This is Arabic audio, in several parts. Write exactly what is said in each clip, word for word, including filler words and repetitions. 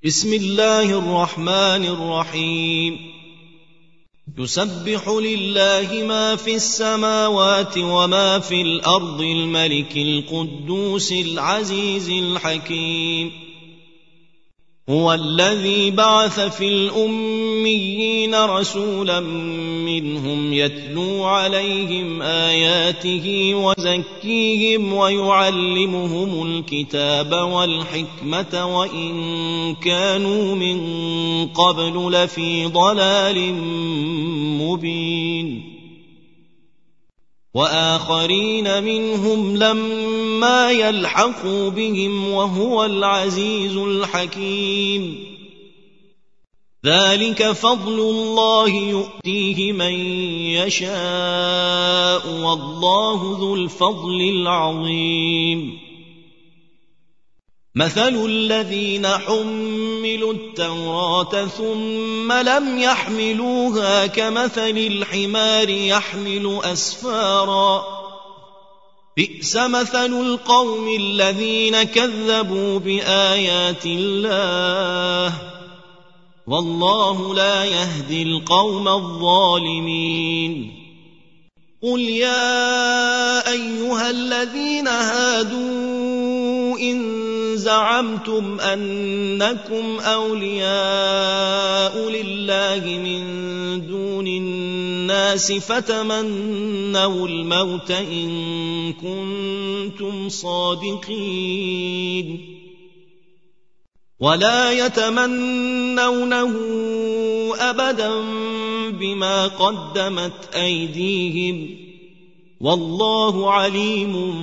بسم الله الرحمن الرحيم يسبح لله ما في السماوات وما في الأرض الملك القدوس العزيز الحكيم هو الذي بعث في الأميين رسولا منهم يتلو عليهم آياته ويزكيهم ويعلمهم الكتاب والحكمة وإن كانوا من قبل لفي ضلال مبين وآخرين منهم لما يلحقوا بهم وهو العزيز الحكيم ذلك فضل الله يؤتيه من يشاء والله ذو الفضل العظيم مثل الذين حملوا التوراة ثم لم يحملوها كمثل الحمار يحمل أسفارا بئس مثل القوم الذين كذبوا بآيات الله والله لا يهدي القوم الظالمين قل يا أيها الذين هادوا إن زعمتم أنكم أولياء لله من دون الناس فتمنوا الموت إن كنتم صادقين ولا يتمنونه أبدا بما قدمت أيديهم والله عليم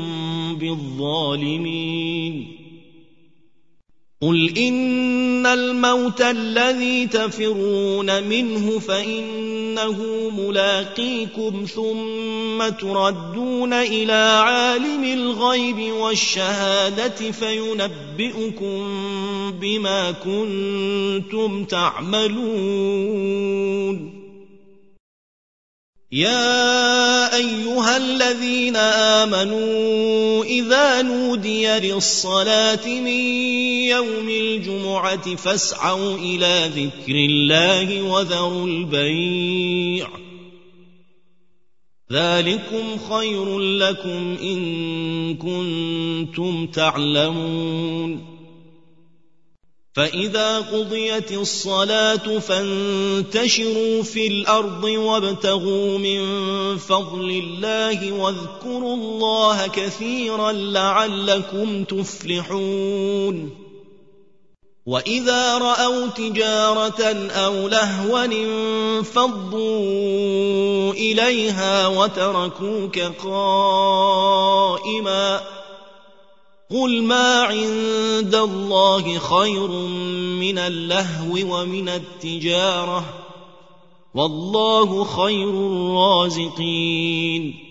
بالظالمين قل إن الموت الذي تفرون منه فإنه ملاقيكم ثم تردون إلى عالم الغيب والشهادة فينبئكم بما كنتم تعملون يا أيها الذين آمنوا إذا نودي للصلاة من يوم الجمعة فاسعوا إلى ذكر الله وذروا البيع ذلكم خير لكم إن كنتم تعلمون فإذا قضيت الصلاة فانتشروا في الأرض وابتغوا من فضل الله واذكروا الله كثيرا لعلكم تفلحون وإذا رأوا تجارة أو لهوا انفضوا إليها وتركوك قائما قل ما عند الله خير من اللهو ومن التجارة والله خير الرازقين